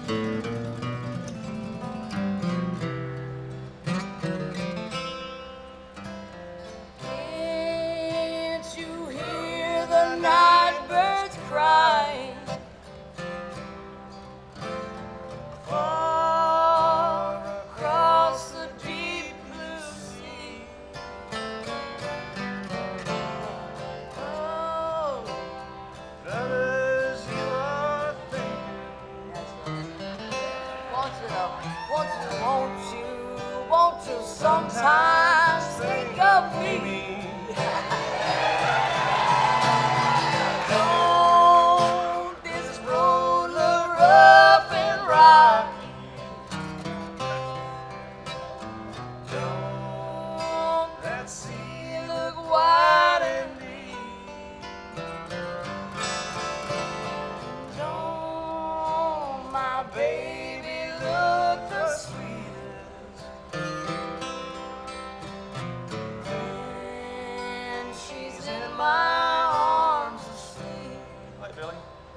Can't you hear the night birds crying? Far across the deep blue sea. Oh, Brothers, you are thinking. Won't you sometimes think of me? Don't this road look rough and rocky? Don't that sea look wide and deep? Don't my baby look the sweetest? And she's in my arms asleep. Hi, Billy.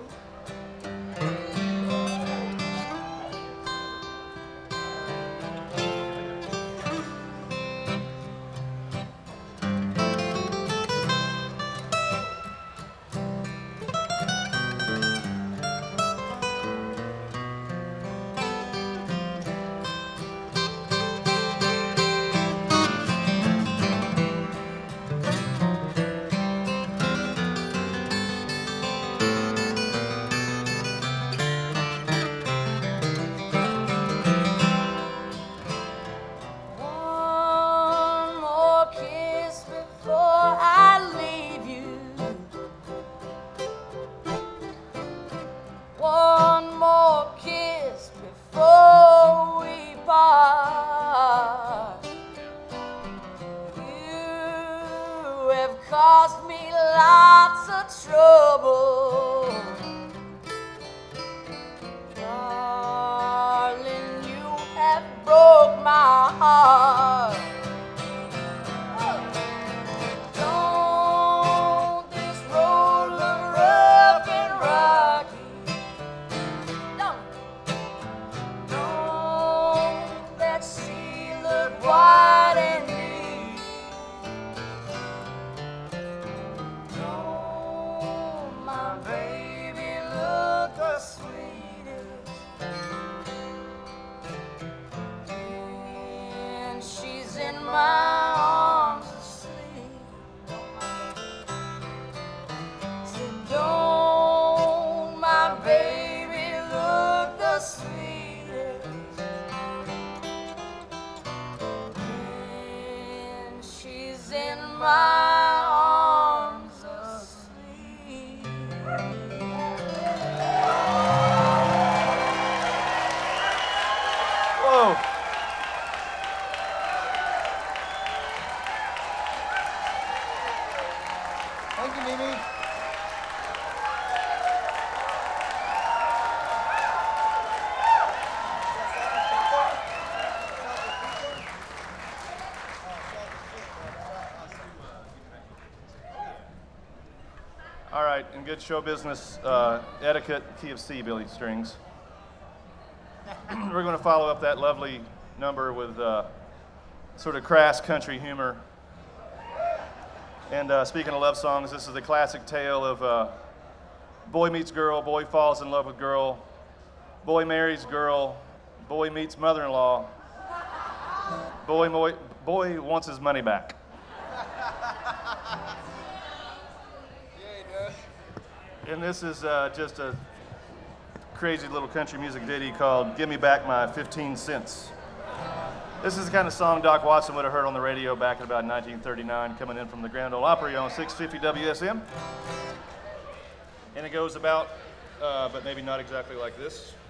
One more kiss before I leave you. One more kiss before we part. You have caused me lots of trouble. Darling, you have broke my heart. Don't this road look rough and rocky? Don't that sea look wide and deep? Don't my baby look the sweetest? And she's in my arms asleep. So don't my baby look the sweetest? And she's in my arms asleep. Whoa. Thank you, Mimi. All right, in good show business etiquette, key of C, Billy Strings. We're going to follow up that lovely number with sort of crass country humor. And speaking of love songs, this is the classic tale of boy meets girl, boy falls in love with girl, boy marries girl, boy meets mother-in-law, boy wants his money back. And this is just a crazy little country music ditty called Give Me Back My 15 Cents. This is the kind of song Doc Watson would have heard on the radio back in about 1939, coming in from the Grand Ole Opry on 650 WSM. And it goes about, but maybe not exactly like this.